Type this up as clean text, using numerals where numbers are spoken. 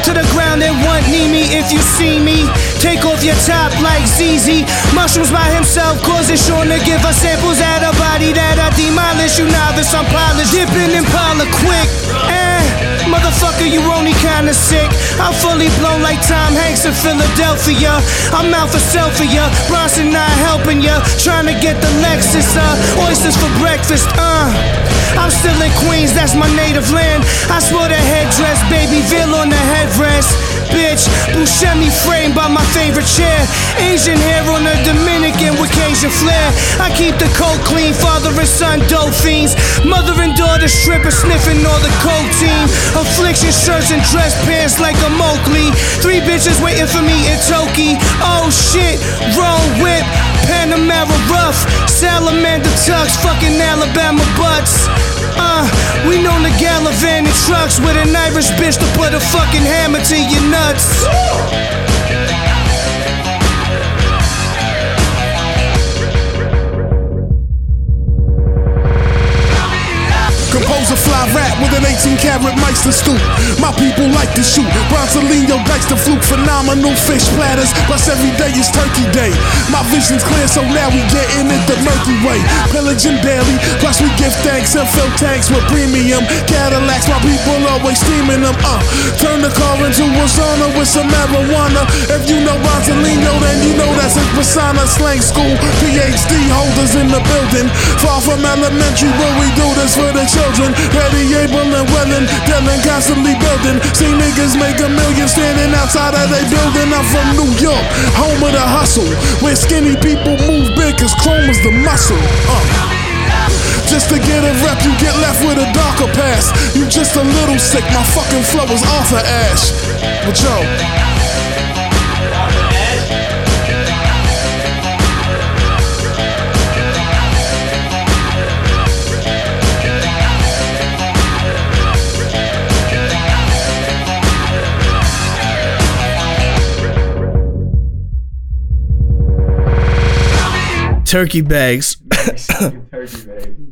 to the ground and want me if you see me. Take off your top like ZZ. Mushrooms by himself, causing Sean to give us samples at a body that I demolish. You novice, I'm polished, dipping Impala quick. Motherfucker, you only kinda sick. I'm fully blown like Tom Hanks in Philadelphia. I'm out for selfie-ya, Bronson not helping ya. Trying to get the Lexus, oysters for breakfast, I'm still in Queens, that's my native land. I sport a headdress, baby veil on the headrest. Bitch, Buscemi framed by my favorite chair. Asian hair on a Dominican with Cajun flair. I keep the coke clean, father and son dope fiends. Mother and daughter strippers sniffing all the coke team. Affliction shirts and dress pants like a Mowgli. 3 bitches waiting for me in Toki. Oh shit, roll whip, Panamera rough, salamander tux, fucking Alabama butts. We known to gallivant in trucks with an Irish bitch to put a fucking hammer to your nuts. Compose a fly rap with an 18-karat Meister stoop. My people like to shoot. Bronsolino dice the fluke. Phenomenal fish platters. Plus every day is turkey day. My vision's clear, so now we getting it the murky way. Pillaging daily. Plus we give thanks and fill tanks with premium Cadillacs. My people always steaming them. Turn the car into a sauna with some marijuana. If you know Bronsolino, then you know that's his persona. Slang school, PhD holders in the building. Far from elementary, but we do this for the children. Ready, able, and willing, dealing, constantly building. See niggas make $1 million standing outside of they building. I'm from New York, home of the hustle, where skinny people move big cause chrome is the muscle. Just to get a rep, you get left with a darker past. You just a little sick, my fucking flow is Arthur Ashe. But yo, turkey bags. Turkey bags.